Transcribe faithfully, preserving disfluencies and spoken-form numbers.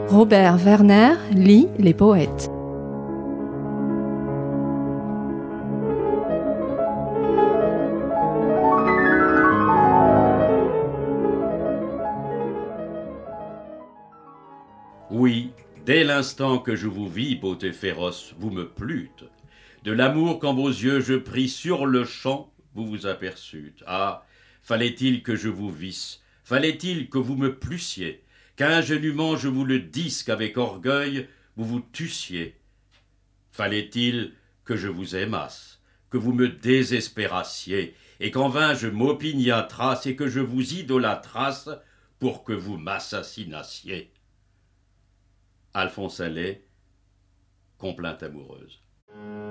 Robert Werner lit les poètes. Oui, dès l'instant que je vous vis, beauté féroce, vous me plûtes. De l'amour qu'en vos yeux je pris sur le champ, vous vous aperçûtes. Ah, fallait-il que je vous visse, fallait-il que vous me plussiez, qu'ingénument je vous le disse, qu'avec orgueil vous vous tussiez. Fallait-il que je vous aimasse, que vous me désespérassiez, et qu'en vain je m'opiniâtrasse et que je vous idolâtrasse pour que vous m'assassinassiez. Alphonse Allais, Complainte amoureuse.